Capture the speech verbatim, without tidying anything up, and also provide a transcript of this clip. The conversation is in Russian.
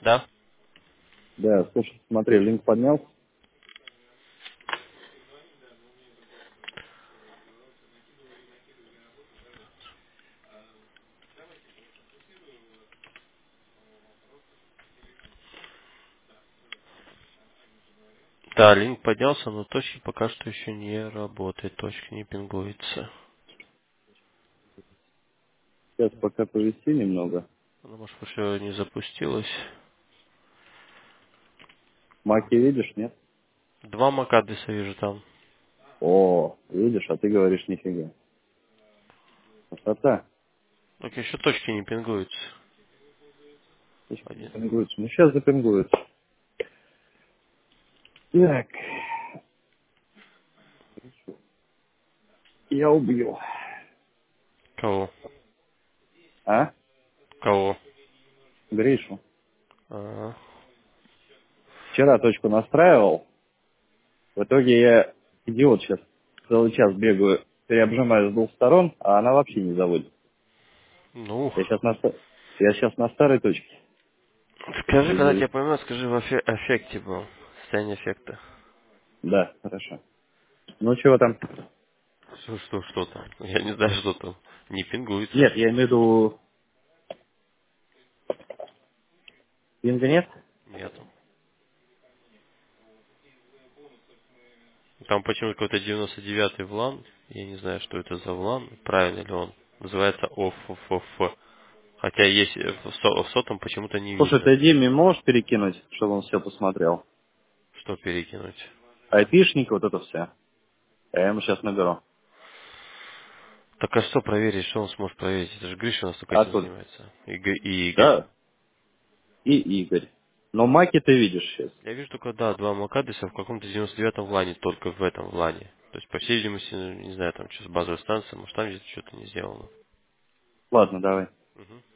Да? Да, слушай, смотри, линк поднял. Да, линк поднялся, но точки пока что еще не работает, точка не пингуется. Сейчас пока повести немного. Она, может, еще не запустилась. Маки видишь, нет? Два макадеса вижу там. О, видишь, а ты говоришь нифига. Красота. Только еще точки не пингуются. Точка Один. запингуется. Ну, сейчас запингуется. Так, я убью. Кого? А? Кого? Гришу. А, Вчера точку настраивал. В итоге я, идиот, сейчас целый час бегаю, переобжимаю с двух сторон, а она вообще не заводит. ну, Я сейчас на, ста- я сейчас на старой точке. скажи, когда Двигаюсь. тебя поймет, скажи в эфе- эффекте был. Состояние эффекта. Да, хорошо. Ну, чего там? Что, что, что там? Я не знаю, что там. Не пингуется. Нет, я имею в виду... Пинга нет? Нету. Там почему-то какой-то девяносто девятый влан. Я не знаю, что это за влан. Правильно ли он? Называется ОФФ. Хотя есть э, в со- в сотом почему-то не Слушай, видно. ты Диме можешь перекинуть, чтобы он все посмотрел? Что перекинуть? Айпишник, вот это все. Я ему сейчас наберу. Так а что проверить, что он сможет проверить? Это же Гриша у нас только А этим тут? занимается. И, Г- и Игорь. Да. И Игорь. Но маки ты видишь сейчас. Я вижу только, да, два Макадеса в каком-то девяносто девятом влане, только в этом влане. То есть, по всей видимости, ну, не знаю, там что с базовой станции, может там где-то что-то не сделано. Ладно, давай. Мгм.